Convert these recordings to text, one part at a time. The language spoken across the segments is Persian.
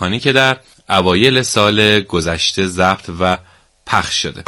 کتابخوانی که در اوایل سال گذشته ضبط و پخش شده.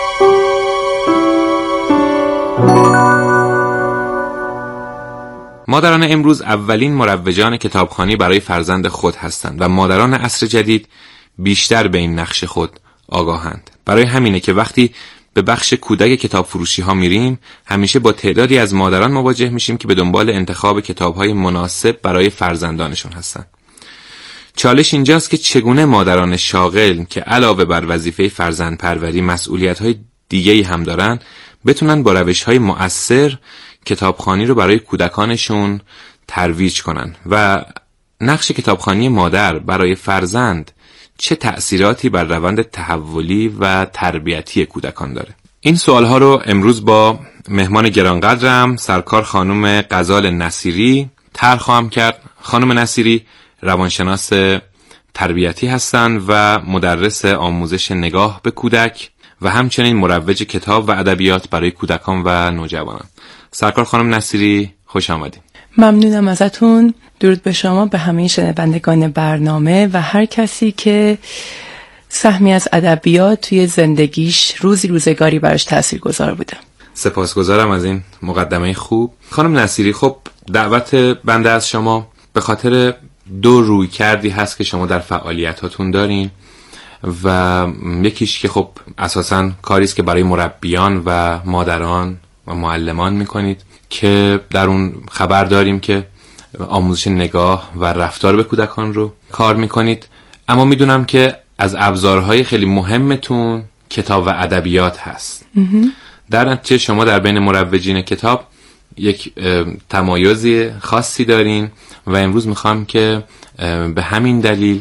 مادران امروز اولین مروجان کتابخوانی برای فرزند خود هستند و مادران عصر جدید بیشتر به این نقش خود آگاهند. برای همینه که وقتی به بخش کودک کتاب فروشی ها میریم همیشه با تعدادی از مادران مواجه میشیم که به دنبال انتخاب کتاب های مناسب برای فرزندانشون هستند. چالش اینجاست که چگونه مادران شاغل که علاوه بر وظیفه فرزند پروری مسئولیت های دیگه‌ای هم دارن بتونن با روش های مؤثر کتابخوانی رو برای کودکانشون ترویج کنن و نقش کتابخوانی مادر برای فرزند چه تأثیراتی بر روند تحولی و تربیتی کودکان داره. این سوالها رو امروز با مهمان گرانقدرم سرکار خانم غزال نصیری طرح خواهم کرد. خانم نصیری روانشناس تربیتی هستند و مدرس آموزش نگاه به کودک و همچنین مروج کتاب و ادبیات برای کودکان و نوجوانان. سرکار خانم نصیری خوش آمدید. ممنونم ازتون. درود به شما، به همه شنوندگان برنامه و هر کسی که سهمی از ادبیات توی زندگیش روزگاری براش تاثیرگذار بوده. سپاسگزارم از این مقدمه خوب. خانم نصیری، خب دعوت بنده از شما به خاطر دو رویکردی هست که شما در فعالیتاتون دارین و یکیش که خب اساساً کاری است که برای مربیان و مادران و معلمان میکنید که در اون خبر داریم که آموزش نگاه و رفتار به کودکان رو کار میکنید، اما میدونم که از ابزارهای خیلی مهمتون کتاب و ادبیات هست. در نتیجه شما در بین مروجین کتاب یک تمایزی خاصی دارین و امروز میخوام که به همین دلیل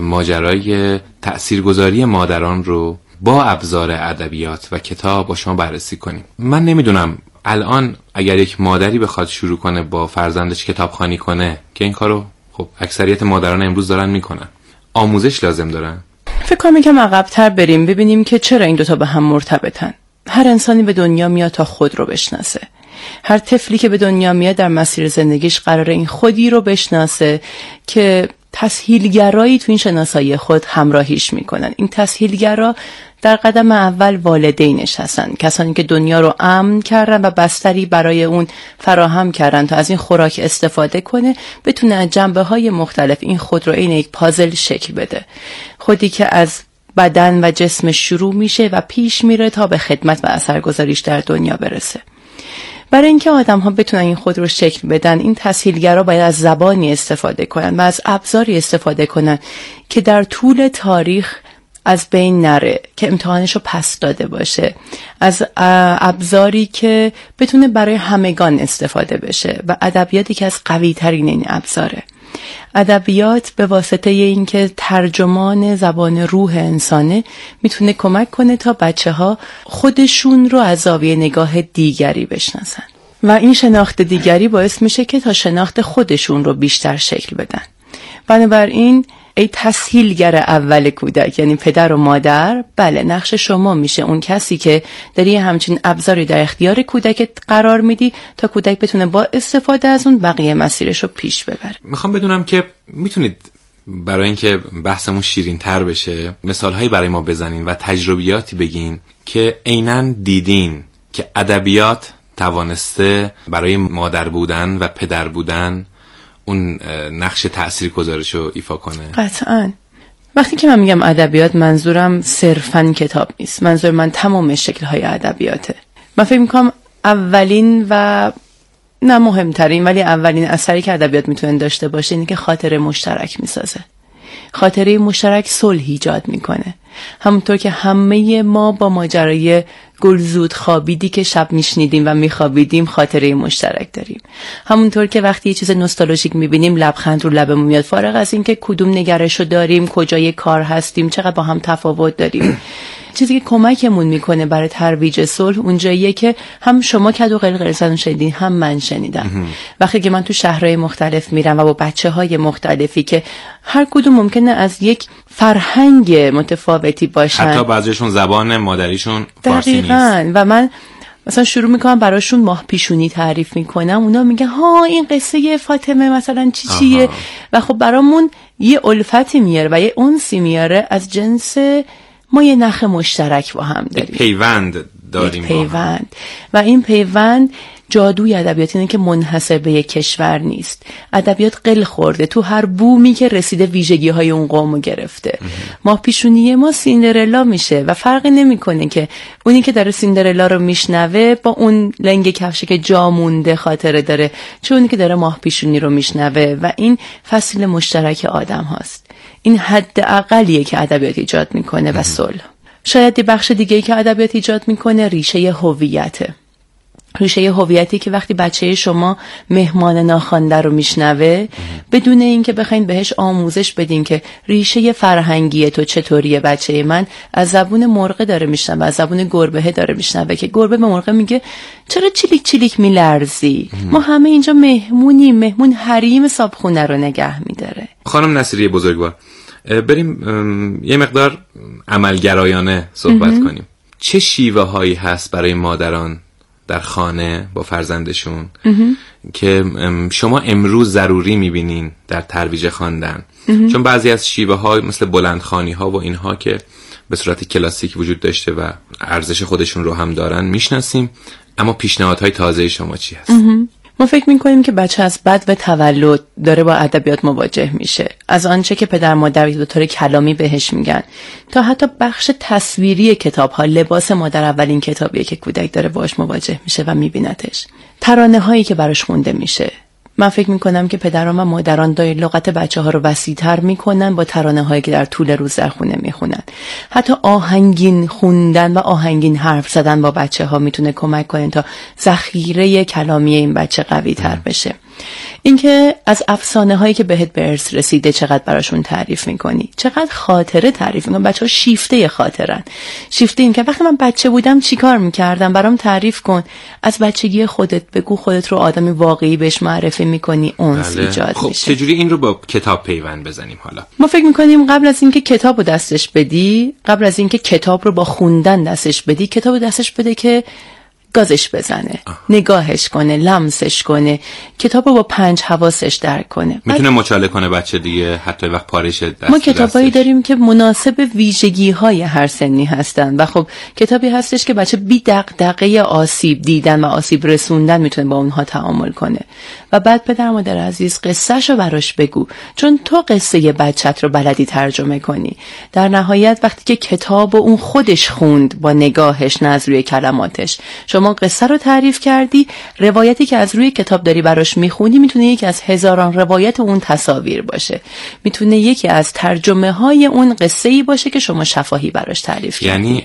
ماجرای تأثیرگذاری مادران رو با ابزار ادبیات و کتاب با شما بررسی کنیم. من نمیدونم الان اگر یک مادری بخواد شروع کنه با فرزندش کتابخوانی کنه، که این کارو خب اکثریت مادران امروز دارن میکنن، آموزش لازم دارن؟ فکر کنم یکم عقب‌تر بریم ببینیم که چرا این دوتا به هم مرتبطن. هر انسانی به دنیا میاد تا خود رو بشناسه. هر طفلی که به دنیا میاد در مسیر زندگیش قراره این خودی رو بشناسه که تسهیلگرایی تو این شناسایی خود همراهیش میکنن. این تسهیلگرا در قدم اول والدینش هستن، کسانی که دنیا رو امن کردن و بستری برای اون فراهم کردن تا از این خوراک استفاده کنه، بتونه از جنبه‌های مختلف این خود رو این یک پازل شکل بده. خودی که از بدن و جسم شروع میشه و پیش میره تا به خدمت و اثرگذاریش در دنیا برسه. برای اینکه آدم‌ها بتونن این خود رو شکل بدن، این تسهیلگرا باید از زبانی استفاده کنن و از ابزاری استفاده کنن که در طول تاریخ از بین نره، که امتحانش رو پس داده باشه، از ابزاری که بتونه برای همگان استفاده بشه و ادبیاتی که از قوی ترین این ابزاره. ادبیات به واسطه این که ترجمان زبان روح انسانه میتونه کمک کنه تا بچه‌ها خودشون رو از زاویه نگاه دیگری بشناسن و این شناخت دیگری باعث میشه که تا شناخت خودشون رو بیشتر شکل بدن. بنابراین ای تسهیلگر اول کودک، یعنی پدر و مادر، بله نقش شما میشه اون کسی که داری همچین ابزاری در اختیار کودک قرار میدی تا کودک بتونه با استفاده از اون بقیه مسیرش رو پیش ببره. میخوام بدونم که میتونید برای اینکه بحثمون شیرین تر بشه مثالهایی برای ما بزنین و تجربیاتی بگین که عیناً دیدین که ادبیات توانسته برای مادر بودن و پدر بودن اون نقش تأثیرگذارش رو ایفا کنه. قطعاً. وقتی که من میگم ادبیات، منظورم صرفاً کتاب نیست. منظور من تمام شکل‌های ادبیاته. من فکر می‌کنم اولین و نه مهمترین ولی اولین اثری که ادبیات میتونه داشته باشه اینه که خاطره مشترک میسازه. خاطره مشترک صلح ایجاد میکنه. همونطور که همه ما با ماجرای گلزود خوابیدی که شب میشنیدیم و میخوابیدیم خاطره مشترک داریم. همونطور که وقتی یه چیز نوستالژیک میبینیم لبخند رو لبمون میاد، فارغ از این که کدوم نگرشو داریم، کجای کار هستیم، چقدر با هم تفاوت داریم. چیزی که کمکمون میکنه برای ترویج صلح اونجاییه که هم شما کدو قلقل زدن شنیدین، هم من شنیدم. وقتی که من تو شهرهای مختلف میرم و با بچه‌های مختلفی که هر کدوم ممکنه از یک فرهنگ متفاوتی باشن، حتی بعضیشون زبان مادریشون فارسی نیست، و من مثلا شروع میکنم براشون ماه پیشونی تعریف میکنم، اونا میگن ها این قصه فاطمه مثلا چیه و خب برامون یه الفتی میاره و یه انسی میاره از جنس ما یه نخ مشترک با هم داریم، پیوند داریم، پیوند. و این پیوند جادوی ادبیات اینه که منحصر به یک کشور نیست. ادبیات قل خورده، تو هر بومی که رسیده ویژگی های اون قومو گرفته. ماه پیشونی ما سیندرلا میشه و فرقی نمیکنه که اونی که داره سیندرلا رو میشنوه با اون لنگ کفشه که جا مونده خاطره داره، چون اونی که داره ماه پیشونی رو میشنوه و این فصل مشترک آدم هاست. این حد اقلیه که ادبیات ایجاد میکنه و صلح. شاید یه بخش دیگه‌ای که ادبیات ایجاد میکنه ریشه هویته. ریشه هویتی که وقتی بچه شما مهمان ناخوانده رو میشنوه، بدون اینکه بخواید بهش آموزش بدین که ریشه فرهنگی تو چطوریه، بچه من از زبون مرغ داره میشنوه، از زبون گربه داره میشنوه که گربه به مرغ میگه چرا چلیک چلیک میلرزی؟ ما همه اینجا مهمونیم، مهمون حریم صابخونه رو نگه میداره. خانم نصیری بزرگوار، بریم یه مقدار عملگرایانه صحبت کنیم. چه شیوه هایی هست برای مادران در خانه با فرزندشون که شما امروز ضروری میبینین در ترویج خواندن؟ چون بعضی از شیوه های مثل بلندخوانی ها و اینها که به صورت کلاسیک وجود داشته و ارزش خودشون رو هم دارن میشناسیم، اما پیشنهادهای تازه شما چی هست؟ ما فکر میکنیم که بچه از بد و تولد داره با ادبیات مواجه میشه، از آنچه که پدر مادر به طور کلامی بهش میگن تا حتی بخش تصویری کتاب ها. لباس مادر اولین کتابیه که کودک داره باش مواجه میشه و میبینتش. ترانه هایی که براش خونده میشه. من فکر میکنم که پدران و مادران دای لغت بچه ها رو وسیع‌تر میکنن با ترانه هایی که در طول روز در خونه میخونن. حتی آهنگین خوندن و آهنگین حرف زدن با بچه ها میتونه کمک کنه تا ذخیره کلامی این بچه قوی تر بشه. اینکه از افسانه هایی که بهت به ارث رسیده چقدر براشون تعریف میکنی، چقدر خاطره تعریف میکنی. بچه ها شیفته خاطرن، شیفته این که وقتی من بچه بودم چی کار میکردم برام تعریف کن. از بچگی خودت بگو، خودت رو آدمی واقعی بهش معرفی میکنی، اونس ایجاد میشه. چجوری این رو با کتاب پیوند بزنیم؟ حالا ما فکر میکنیم قبل از اینکه کتاب رو دستش بدی، قبل از اینکه کتاب رو با خوندن دستش بدی، کتاب رو دستش بده که گازش بزنه، نگاهش کنه، لمسش کنه، کتاب رو با 5 حواسش درک کنه. میتونه مچاله کنه بچه دیگه، حتی وقت پارش دست. ما کتابایی داریم که مناسب ویژگی‌های هر سنی هستن و خب کتابی هستش که بچه بی دغدغه آسیب دیدن و آسیب رسوندن میتونه با اونها تعامل کنه. و بعد پدر مادر عزیز قصه‌شو براش بگو، چون تو قصه بچت رو بلدی ترجمه کنی. در نهایت وقتی که کتاب اون خودش خوند با نگاهش نه از روی کلماتش، شما قصه رو تعریف کردی، روایتی که از روی کتاب داری براش میخونی میتونه یکی از هزاران روایت اون تصاویر باشه، میتونه یکی از ترجمه های اون قصه‌ای باشه که شما شفاهی براش تعریف کردی. یعنی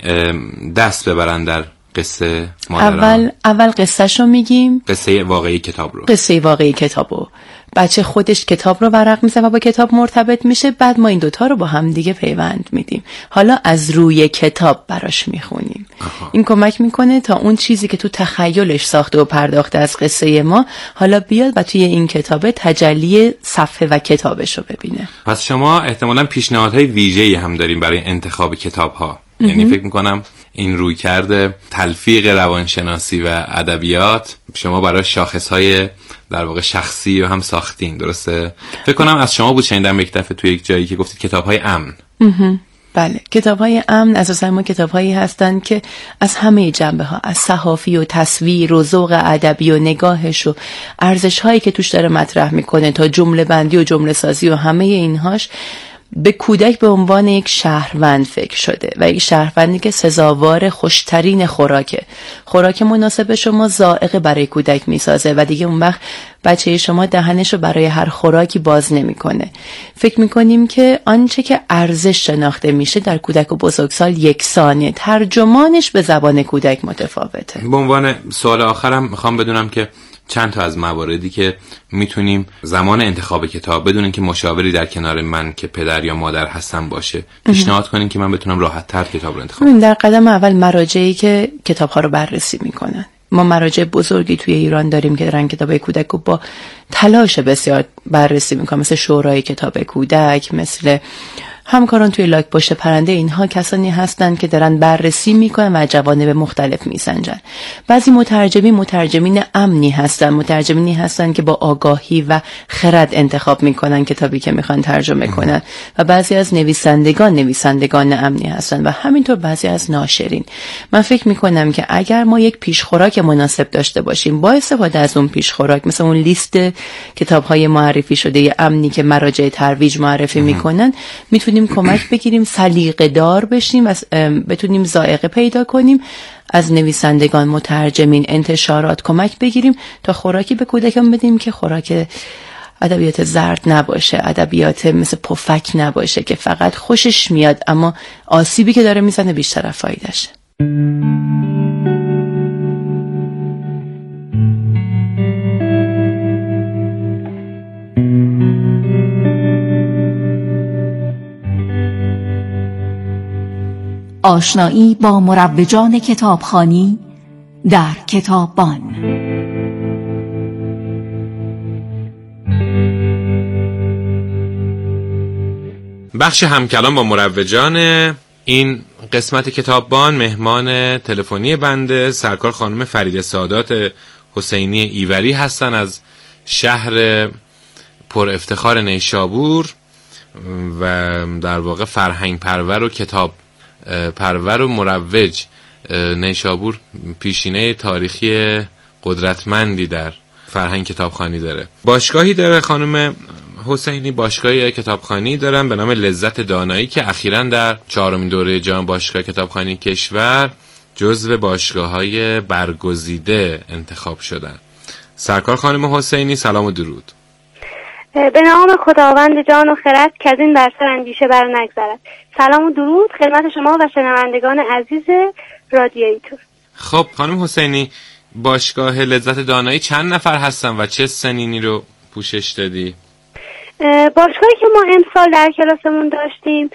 دست ببرن در قصه مادران. اول قصه‌شو میگیم، قصه واقعی کتاب رو، قصه واقعی کتابو. بچه خودش کتاب رو ورق میزنه و با کتاب مرتبط میشه، بعد ما این دوتا رو با هم دیگه پیوند میدیم. حالا از روی کتاب براش میخونیم. این کمک میکنه تا اون چیزی که تو تخیلش ساخته و پرداخته از قصه ما حالا بیاد و توی این کتاب تجلی صفحه و کتابش رو ببینه. پس شما احتمالاً پیشنهادهای ویژه‌ای هم داریم برای انتخاب کتاب‌ها. یعنی فکر میکنم این روی کرده تلفیق روانشناسی و ادبیات شما برای شاخصهای در واقع شخصی و هم ساختین، درسته؟ فکر کنم از شما بود شنیدم یک دفعه توی یک جایی که گفتید کتاب‌های امن. بله، کتاب‌های امن اساساً ما کتاب‌هایی هستند که از همه جنبه‌ها، از صحافی و تصویر و ذوق ادبی و نگاهش و ارزش‌هایی که توش داره مطرح میکنه تا جمله بندی و جمله سازی و همه اینهاش به کودک به عنوان یک شهروند فکر شده و یک شهروندی که سزاوار خوشترین خوراک مناسب شما ذائقه برای کودک میسازه و دیگه اون وقت بچه شما دهنشو برای هر خوراکی باز نمیکنه. فکر میکنیم که آنچه که ارزش شناخته میشه در کودک و بزرگسال یکسانه، ترجمانش به زبان کودک متفاوته. به عنوان سوال آخرم میخوام بدونم که چند تا از مواردی که میتونیم زمان انتخاب کتاب بدون اینکه مشاوری در کنار من که پدر یا مادر هستم باشه پیشنهاد کنین که من بتونم راحت تر کتاب رو انتخاب کنم. در قدم اول مراجعی که کتاب ها رو بررسی میکنن. ما مراجع بزرگی توی ایران داریم که دارن کتاب کودک رو با تلاش بسیار بررسی میکنن، مثل شورای کتاب کودک، مثل همکاران توی لاک پشت پرنده اینها کسانی هستند که دارن بررسی میکنن و جوانب مختلف میسنجن. بعضی مترجمین امنی هستن، مترجمینی هستن که با آگاهی و خرد انتخاب میکنن کتابی که میخوان ترجمه کنن و بعضی از نویسندگان امنی هستن و همینطور بعضی از ناشرین. من فکر میکنم که اگر ما یک پیشخوراک مناسب داشته باشیم با استفاده از اون پیشخوراک، مثل اون لیست کتاب‌های معرفی شده امنی که مراجع ترویج معرفی میکنن، میتونیم کمک بگیریم، سلیقه دار بشیم و بتونیم ذائقه پیدا کنیم، از نویسندگان، مترجمین، انتشارات کمک بگیریم تا خوراکی به کودکان بدیم که خوراک ادبیات زرد نباشه، ادبیات مثل پفک نباشه که فقط خوشش میاد اما آسیبی که داره میزنه بیشتر از فایده‌شه. آشنایی با مروجان کتابخوانی در کتاببان. بخش همکلام با مروجان این قسمت کتاببان مهمان تلفنی بنده سرکار خانم فریده سادات حسینی ایوری هستن از شهر پر افتخار نیشابور و در واقع فرهنگ پرور و کتاب پرور و مروج. نیشابور پیشینه تاریخی قدرتمندی در فرهنگ کتابخوانی داره. باشگاهی داره خانم حسینی، باشگاه کتابخوانی دارن به نام لذت دانایی که اخیراً در 4مین دوره جهان باشگاه کتابخوانی کشور جزو باشگاه‌های برگزیده انتخاب شدن. سرکار خانم حسینی سلام و درود. به نام خداوند جان و خرد که از این بر سر اندیشه بر نگذرد. سلام و درود خدمت شما و شنوندگان عزیز رادیو ایتور. خب خانم حسینی، باشگاه لذت دانایی چند نفر هستن و چه سنینی رو پوشش دادی؟ باشگاهی که ما امسال در کلاسمون داشتیم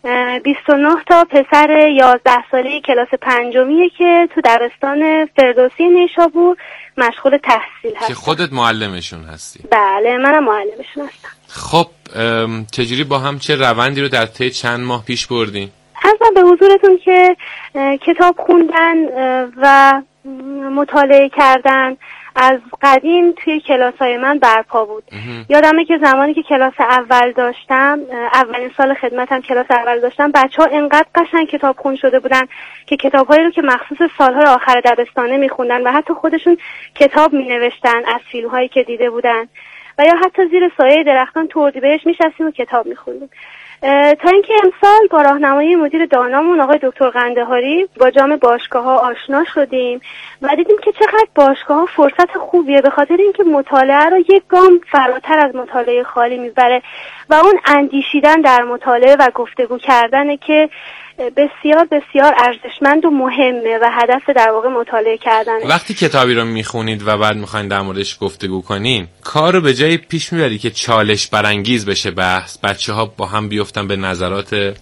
29 تا پسر 11 ساله کلاس پنجمیه که تو دبستان فردوسی نیشابور مشغول تحصیل هستن. که خودت معلمشون هستی؟ بله منم معلمشون هستم. خب چجوری با هم چه روندی رو در طی چند ماه پیش بردین؟ عرضم به حضورتون که کتاب خوندن و مطالعه کردن از قدیم توی کلاس‌های من برپا بود. یادمه که زمانی که کلاس اول داشتم، اولین سال خدمتم کلاس اول داشتم، بچه‌ها انقدر قشنگ کتاب خون شده بودن که کتاب‌هایی رو که مخصوص سال‌های آخر دبستانه می‌خوندن و حتی خودشون کتاب می‌نوشتن از فیلم‌هایی که دیده بودن و یا حتی زیر سایه درختان تو اردیبهشت می‌شستیم و کتاب می‌خوندیم. تا اینکه امسال با راهنمایی مدیر دانامون آقای دکتر قندهاری با جام باشگاه‌ها آشنا شدیم و دیدیم که چقدر باشگاه‌ها فرصت خوبیه، به خاطر اینکه مطالعه رو یک گام فراتر از مطالعه خالی میبره و اون اندیشیدن در مطالعه و گفتگو کردنه که بسیار بسیار ارزشمند و مهمه و هدف در واقع مطالعه کردنه. وقتی کتابی رو میخونید و بعد میخواین در موردش گفتگو کنین، کار رو به جای پیش میبری که چالش برانگیز بشه بحث، بچه‌ها با هم بیفتن به نظرات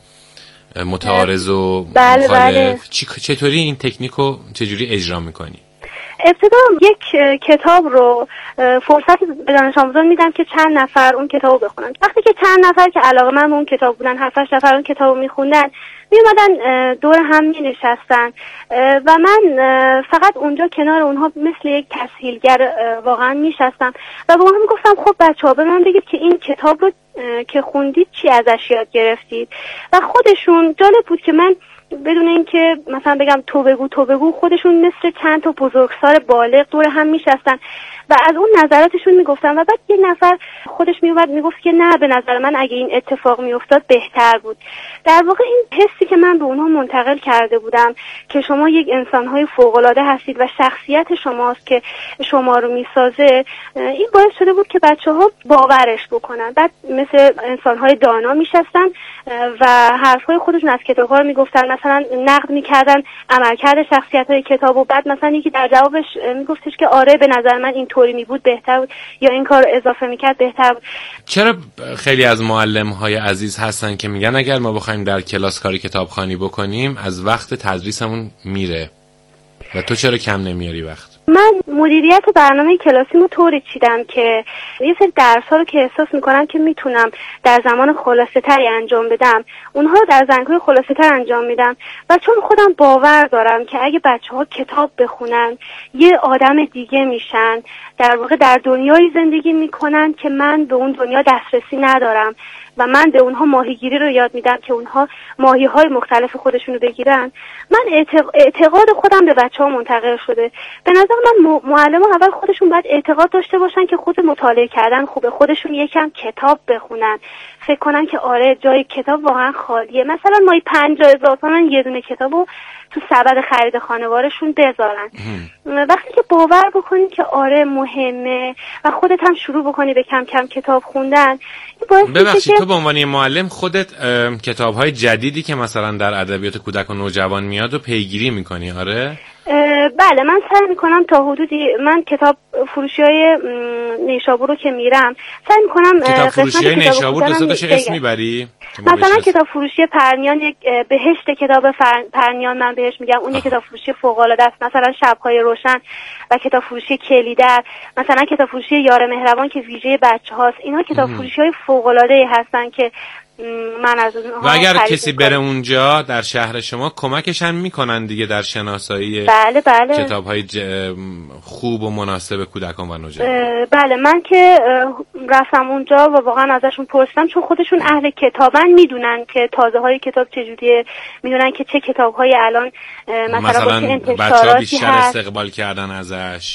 متعارض و مخالف؟ بله. چطوری این تکنیک رو چجوری اجرا میکنی؟ ابتدا یک کتاب رو فرصت به دانش آموزان میدم که چند نفر اون کتاب رو بخونن. وقتی که چند نفر که علاقه‌مند به اون کتاب بودن، 7-8 نفر اون کتاب رو میخوندن، میومدن دور هم مینشستن و من فقط اونجا کنار اونها مثل یک تسهیلگر واقعا میشستم و با اونها میگفتم خب بچه‌ها به من بگید که این کتاب رو که خوندید چی ازش یاد گرفتید. و خودشون جالب بود که من بدون اینکه مثلا بگم تو بگو خودشون مثل چند تا بزرگسال بالغ دور هم میشستن و از اون نظراتشون میگفتن و بعد یک نفر خودش میومد میگفت که نه به نظر من اگه این اتفاق میافتاد بهتر بود. در واقع این حسی که من به اونها منتقل کرده بودم که شما یک انسان‌های فوق‌العاده هستید و شخصیت شماست که شما رو میسازه، این باعث شده بود که بچه‌ها باورش بکنن. بعد مثل انسان‌های دانا میشستن و حرف‌های خودشون از کتاب‌ها رو میگفتن، مثلا نقد میکردن عملکرد شخصیت‌های کتاب و بعد مثلا یکی در جوابش میگفتش که آره به نظر من این طوری می بود بهتر بود یا این کار اضافه میکرد بهتر بود. چرا خیلی از معلم‌های عزیز هستن که میگن اگر ما بخوایم در کلاس کاری کتابخوانی بکنیم از وقت تدریسمون میره و تو چرا کم نمیاری وقت؟ من مدیریت برنامه کلاسیمو طوری چیدم که یه سری درس‌ها رو که احساس می‌کنم که میتونم در زمان خلاصه‌تری انجام بدم، اونها رو در زمان‌های خلاصه‌تر انجام میدم و چون خودم باور دارم که اگه بچه‌ها کتاب بخونن یه آدم دیگه میشن، در واقع در دنیایی زندگی میکنن که من به اون دنیا دسترسی ندارم و من به اونها ماهیگیری رو یاد میدم که اونها ماهی‌های مختلف خودشونو بگیرن. من اعتقاد خودم به بچه‌ها منتقل شده. به نظر من معلم‌ها اول خودشون باید اعتقاد داشته باشن که خود مطالعه کردن خوبه، خودشون یکم کتاب بخونن، فکر کنن که آره جای کتاب واقعا خالیه، مثلا ما 50,000 تومان یه دونه کتابو تو سبد خرید خانوارشون بذارن. وقتی که باور بکنی که آره مهمه و خودت هم شروع بکنی به کم کم کتاب خوندن، ببخشید تو به عنوان معلم خودت کتاب‌های جدیدی که مثلا در ادبیات کودک و نوجوان میاد و پیگیری میکنی؟ آره بله، من سعی میکنم تا حدودی، من کتاب فروشی‌های نیشابور رو که میرم سعی میکنم کتاب فروشی‌های نیشابور دوستاش اسم میبری؟ مثلا کتاب فروشی پرنیان، یک بهشت کتاب پرنیان من بهش میگم، اون یک کتاب فروشی فوق‌العاده است. مثلا شب‌های روشن و کتاب فروشی کلیدر، مثلا کتاب فروشی یار مهربان که ویژه بچه‌هاست. اینا کتاب فروشی‌های فوق‌العاده‌ای هستن که من از اونها و اگر کسی بره اونجا در شهر شما کمکش هم میکنن دیگه در شناسایی بله کتاب‌های خوب و مناسب کودکان و نوجوانان. بله، من که رفتم اونجا و واقعا ازشون پرسیدم، چون خودشون اهل کتابن، میدونن که تازه‌های کتاب چجوریه، میدونن که چه کتاب‌های الان مثلا بچه‌ها بیشتر استقبال کردن ازش.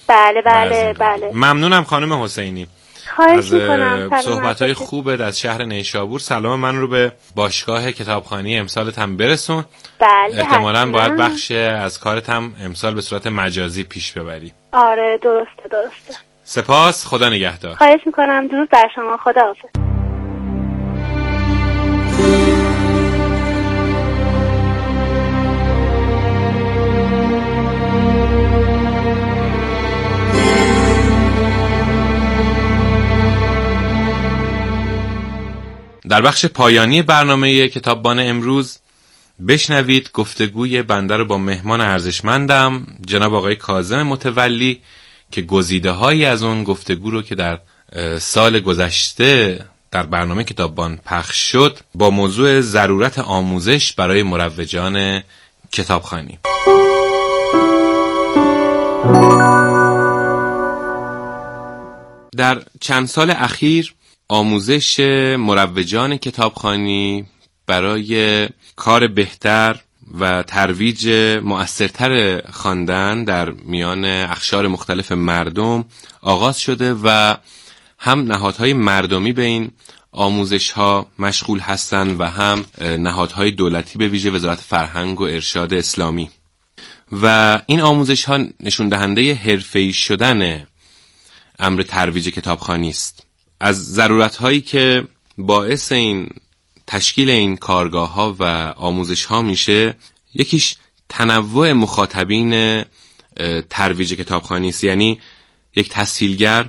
بله. ممنونم خانم حسینی از صحبت‌های خوبت از شهر نیشابور. سلام من رو به باشگاه کتابخوانی امسالت هم برسون. بله، احتمالاً باید بخش از کارت هم امسال به صورت مجازی پیش ببری. آره درسته. سپاس، خدا نگهدار. خواهش میکنم، درود بر شما، خداحافظ. در بخش پایانی برنامه کتاببان امروز بشنوید گفتگوی بنده رو با مهمان ارزشمندم جناب آقای کاظم متولی که گزیده‌هایی از اون گفتگو رو که در سال گذشته در برنامه کتاببان پخش شد با موضوع ضرورت آموزش برای مروجان کتابخوانی. در چند سال اخیر آموزش مروجان کتابخوانی برای کار بهتر و ترویج مؤثرتر خواندن در میان اقشار مختلف مردم آغاز شده و هم نهادهای مردمی به این آموزش‌ها مشغول هستند و هم نهادهای دولتی به ویژه وزارت فرهنگ و ارشاد اسلامی. و این آموزش‌ها نشون دهنده حرفه‌ای شدن امر ترویج کتابخوانی است. از ضرورت‌هایی که باعث این تشکیل این کارگاه‌ها و آموزش‌ها میشه، یکیش تنوع مخاطبین ترویج کتابخوانی است. یعنی یک تسهیلگر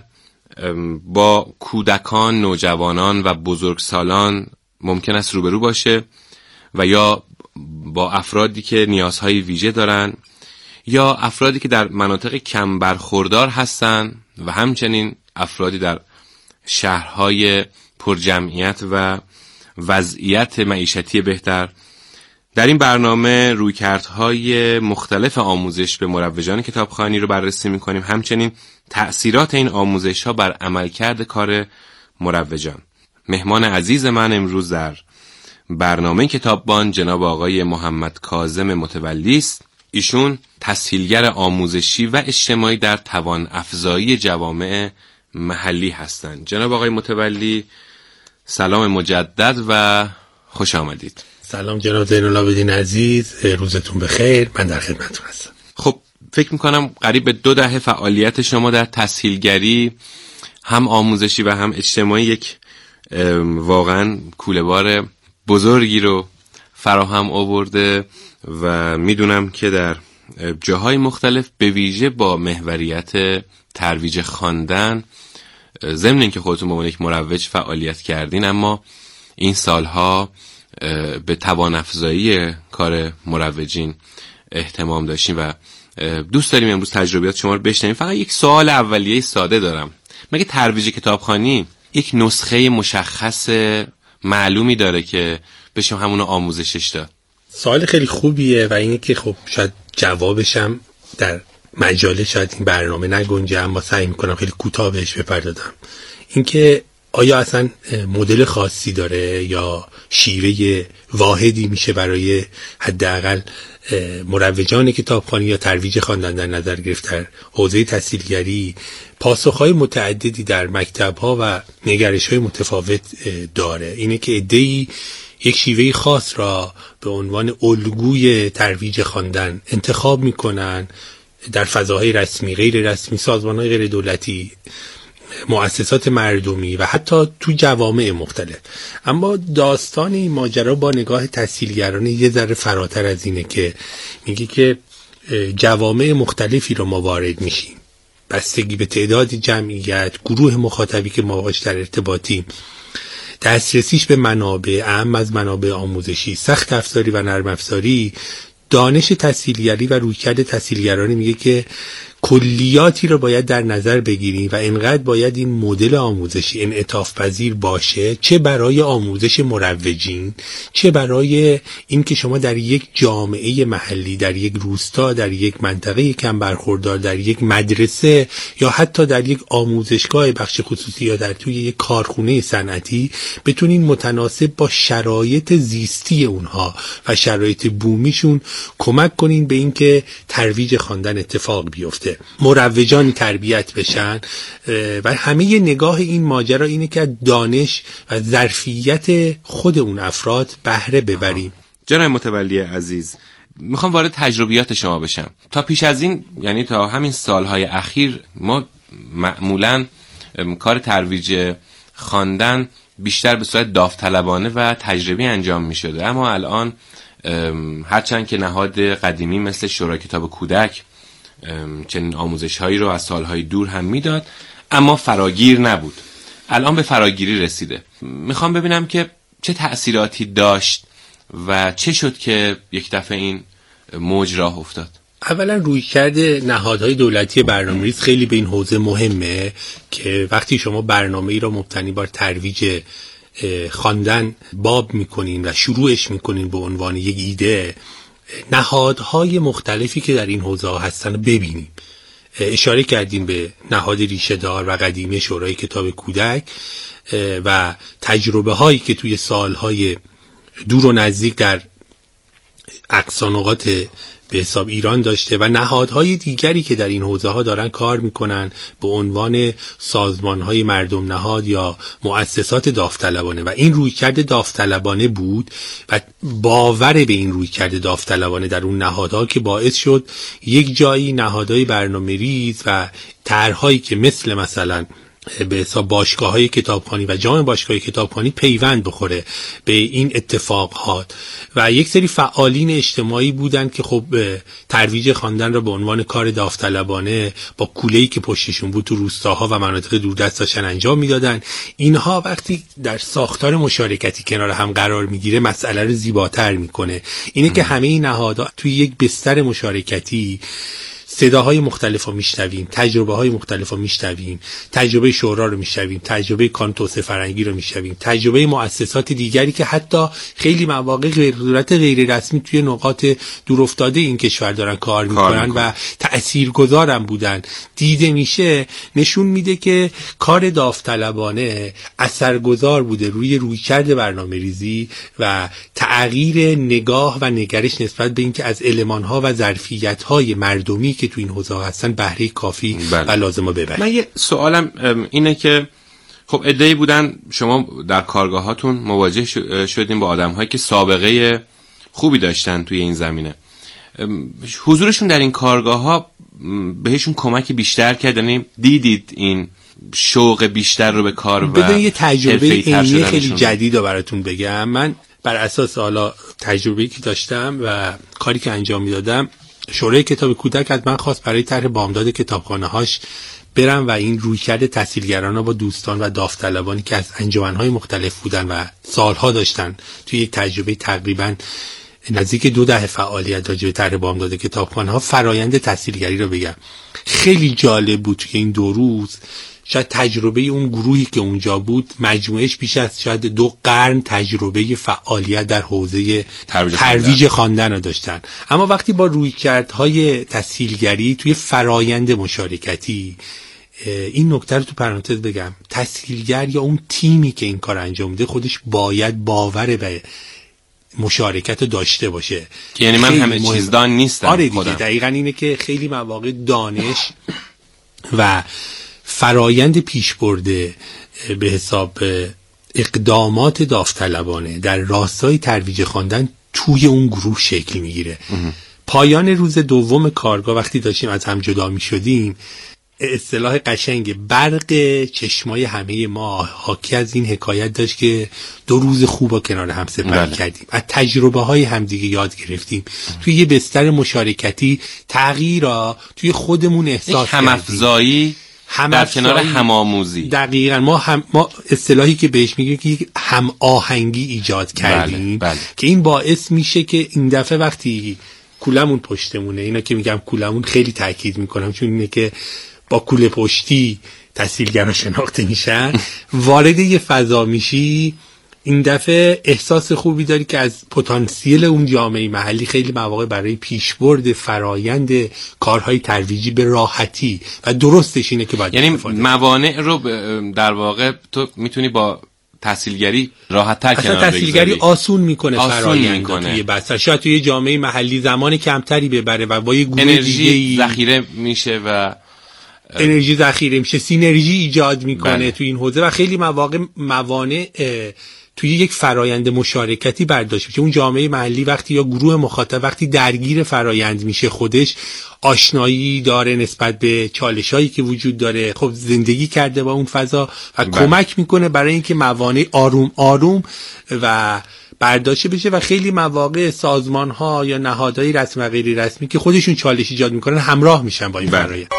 با کودکان، نوجوانان و بزرگسالان ممکن است روبرو باشه و یا با افرادی که نیازهای ویژه دارن یا افرادی که در مناطق کم برخوردار هستن و همچنین افرادی در شهرهای پرجمعیت و وضعیت معیشتی بهتر. در این برنامه رویکردهای مختلف آموزش به مروجان کتابخوانی رو بررسی می‌کنیم، همچنین تأثیرات این آموزش‌ها بر عملکرد کار مروجان. مهمان عزیز من امروز در برنامه کتاببان جناب آقای محمد کاظم متولی است. ایشون تسهیلگر آموزشی و اجتماعی در توان افزایی جوامع محلی هستند. جناب آقای متولی سلام مجدد و خوش آمدید. سلام جناب زین‌العابدین عزیز، روزتون بخیر. من در خدمتتون هستم. خب فکر میکنم قریب به 2 دهه فعالیت شما در تسهیلگری هم آموزشی و هم اجتماعی یک واقعا کوله‌بار بزرگی رو فراهم آورده و میدونم که در جاهای مختلف به ویژه با محوریت ترویج خواندن، ضمن اینکه خودتون به عنوان یک مروج فعالیت کردین، اما این سالها به توان افزایی کار مروجین اهتمام داشتین و دوست داریم امروز تجربیات شما رو بشنویم. فقط یک سوال اولیه ساده دارم. مگه ترویج کتابخوانی یک نسخه مشخص معلومی داره که بشه همونو آموزشش داد؟ سوال خیلی خوبیه و اینه که خب شاید جوابشم در مجال شاید این برنامه نگنجه، اما سعی میکنم خیلی کوتاه بهش بپردازم. اینکه آیا اصلا مدل خاصی داره یا شیوه واحدی میشه برای حداقل مروجان کتابخوانی یا ترویج خواندن در نظر گرفت در حوزه تحصیلگری؟ پاسخهای متعددی در مکتب‌ها و نگرش‌های متفاوت داره. اینه که عده‌ای یک شیوه خاص را به عنوان الگوی ترویج خواندن انتخاب میکنن در فضاهای رسمی، غیر رسمی، سازمان‌های غیر دولتی، مؤسسات مردمی و حتی تو جوامع مختلف. اما داستان این ماجرا با نگاه تحصیلگرانه یه ذره فراتر از اینه که میگه که جوامع مختلفی رو ما وارد میشیم، بستگی به تعداد جمعیت، گروه مخاطبی که ما باش در ارتباطیم، دسترسیش به منابع، اهم از منابع آموزشی، سخت افزاری و نرم افزاری، دانش تحصیلگری و رویکرد تحصیلگرانه میگه که کلیاتی رو باید در نظر بگیریم و انقدر باید این مدل آموزشی انعطاف پذیر باشه، چه برای آموزش مروجین، چه برای این که شما در یک جامعه محلی، در یک روستا، در یک منطقه کم برخوردار، در یک مدرسه یا حتی در یک آموزشگاه بخش خصوصی یا در توی یک کارخونه صنعتی بتونین متناسب با شرایط زیستی اونها و شرایط بومیشون کمک کنین به این که ترویج خواندن اتفاق بیفته، مروجان تربیت بشن. و همه نگاه این ماجرا اینه که دانش و ظرفیت خود اون افراد بهره ببریم. جناب متولی عزیز، میخوام وارد تجربیات شما بشم. تا پیش از این، یعنی تا همین سالهای اخیر، ما معمولاً کار ترویج خواندن بیشتر به صورت داوطلبانه و تجربی انجام میشده. اما الان هرچند که نهاد قدیمی مثل شورای کتاب کودک چنین آموزش‌هایی رو از سالهای دور هم میداد، اما فراگیر نبود. الان به فراگیری رسیده. میخوام ببینم که چه تأثیراتی داشت و چه شد که یک دفعه این موج راه افتاد. اولا رویکرد نهادهای دولتی برنامه‌ریزی خیلی به این حوزه مهمه که وقتی شما برنامه‌ای را مبتنی بر ترویج خواندن باب میکنین و شروعش میکنین به عنوان یک ایده، نهادهای مختلفی که در این حوزه ها هستن رو ببینیم. اشاره کردیم به نهاد ریشه‌دار و قدیمی شورای کتاب کودک و تجربه هایی که توی سالهای دور و نزدیک در اقصانقاط به حساب ایران داشته و نهادهای دیگری که در این حوزه ها دارن کار میکنن به عنوان سازمانهای مردم نهاد یا مؤسسات داوطلبانه. و این رویکرد داوطلبانه بود و باور به این رویکرد داوطلبانه در اون نهادها که باعث شد یک جایی نهادهای برنامه‌ریز و طرحهایی که مثلا به حساب باشگاه‌های کتابخوانی و جام باشگاه کتابخوانی پیوند بخوره به این اتفاقات. و یک سری فعالین اجتماعی بودن که خب ترویج خواندن را به عنوان کار داوطلبانه با کوله‌ای که پشتشون بود تو روستاها و مناطق دوردست داشتن انجام میدادن. اینها وقتی در ساختار مشارکتی کنار هم قرار میگیره مسئله رو زیباتر میکنه. اینه که همه این نهادها توی یک بستر مشارکتی صداهای مختلف رو میشنویم، تجربه های مختلف رو میشنویم، تجربه شورا رو میشنویم، تجربه کانون توسعه فرهنگی رو میشنویم، تجربه مؤسسات دیگری که حتی خیلی مواقع به صورت غیر رسمی توی نقاط دورافتاده این کشور دارن کار میکنن و تاثیرگذارم بودن دیده میشه. نشون میده که کار داوطلبانه اثرگذار بوده روی رویکرد برنامه‌ریزی و تغییر نگاه و نگرش نسبت به اینکه از المان‌ها و ظرفیت‌های مردمی که تو این حوزه هستن بهره کافی و لازمه ببرید. من یه سوالم اینه که خب عده‌ای بودن، شما در کارگاهاتون مواجه شدین با آدم‌هایی که سابقه خوبی داشتن توی این زمینه. حضورشون در این کارگاه‌ها بهشون کمک بیشتر کرد؟ یعنی دیدید این شوق بیشتر رو به کار و بدون یه تجربه علمی خیلی جدید رو براتون بگم. من بر اساس حالا تجربه‌ای که داشتم و کاری که انجام میدادم، شورای کتاب کودک از من خواست برای طرح بامداد کتابخانه‌هاش برم و این رویکرد تحصیلگران با دوستان و داوطلبانی که از انجمن‌های مختلف بودن و سالها داشتن توی یک تجربه تقریباً نزدیک 2 دهه فعالیت راجع به طرح بامداد کتابخانه‌ها فرایند تسهیلگری رو بگم. خیلی جالب بود که این 2 روز شاید تجربه اون گروهی که اونجا بود مجموعش بیش از شاید 2 قرن تجربه فعالیت در حوزه ترویج خواندن رو داشتن. اما وقتی با رویکردهای تسهیلگری توی فرایند مشارکتی، این نکته رو تو پرانتز بگم، تسهیلگر یا اون تیمی که این کار انجام میده خودش باید باور به مشارکت داشته باشه. یعنی من همه چیزدان نیستم. آره دیگه، دقیقاً اینه که خیلی مواقع دانش و فرایند پیش برده به حساب اقدامات داوطلبانه در راستای ترویج خواندن توی اون گروه شکل میگیره. پایان روز دوم کارگاه وقتی داشتیم از هم جدا می شدیم، اصطلاح قشنگ برق چشمای همه ما حاکی از این حکایت داشت که 2 روز خوب کنار هم سپری کردیم، از تجربه های همدیگه یاد گرفتیم، توی یه بستر مشارکتی تغییرا توی خودمون احساس کردیم، هم‌افزایی در کنار هم‌آموزی. دقیقاً ما اصطلاحی که بهش میگیم که هم آهنگی ایجاد کردیم. بله. که این باعث میشه که این دفعه وقتی کولمون پشتمونه، اینا که میگم کولمون خیلی تاکید میکنم چون اینه که با کوله پشتی تسهیلگرا شناخته میشن، وارد یه فضا میشی، این دفعه احساس خوبی داری که از پتانسیل اون جامعه محلی خیلی مواقع برای پیشبرد فرایند کارهای ترویجی به راحتی و درستش اینه که باید یعنی موانع رو در واقع تو میتونی با تسهیلگری راحت تر کنار بگذاری. تسهیلگری آسون میکنه فرایند توی بستر، شاید توی جامعه محلی زمان کمتری ببره و با یه گروه انرژی ذخیره میشه و انرژی ذخیره میشه، سینرژی ایجاد میکنه توی این حوزه و خیلی مواقع موانع توی یک فرایند مشارکتی برداشت میشه. اون جامعه محلی وقتی یا گروه مخاطب وقتی درگیر فرایند میشه، خودش آشنایی داره نسبت به چالشایی که وجود داره، خب زندگی کرده با اون فضا و کمک میکنه برای اینکه موانع آروم آروم و برداشته بشه و خیلی مواقع سازمان ها یا نهادهای رسمی و غیر رسمی که خودشون چالش ایجاد میکنن همراه میشن با این فرایند.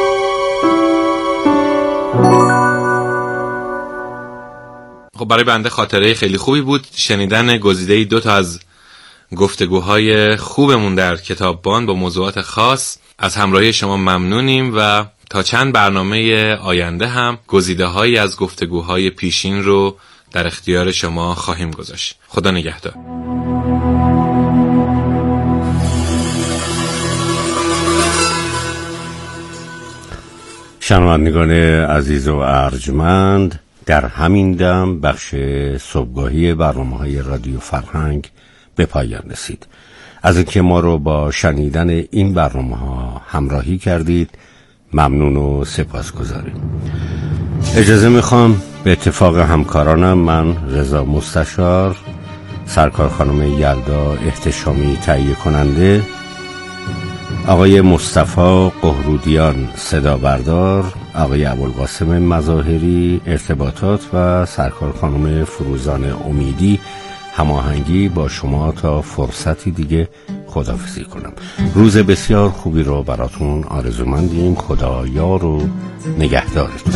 خب برای بنده خاطره خیلی خوبی بود شنیدن گزیده 2 تا از گفتگوهای خوبمون در کتاببان با موضوعات خاص. از همراهی شما ممنونیم و تا چند برنامه آینده هم گزیده‌هایی از گفتگوهای پیشین رو در اختیار شما خواهیم گذاشت. خدا نگهدار. شنوندگان عزیز و ارجمند، در همین دم بخش صبحگاهی برنامه‌های رادیو فرهنگ به پایان رسید. از اینکه ما رو با شنیدن این برنامه‌ها همراهی کردید ممنون و سپاسگزاریم. اجازه میخوام به اتفاق همکارانم، من رضا مستشار، سرکار خانم یلدا احتشامی تهیه کننده، آقای مصطفی قهرودیان صدا بردار، آقای ابوالقاسم مظاهری ارتباطات و سرکار خانم فروزان امیدی هماهنگی با شما تا فرصتی دیگه خداحافظی کنم. روز بسیار خوبی رو براتون آرزومندیم. خدا یار و نگهدارتون.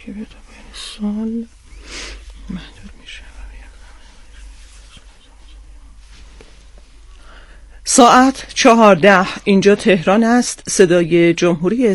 که به سال محدود میشه. ساعت 14 اینجا تهران است. صدای جمهوری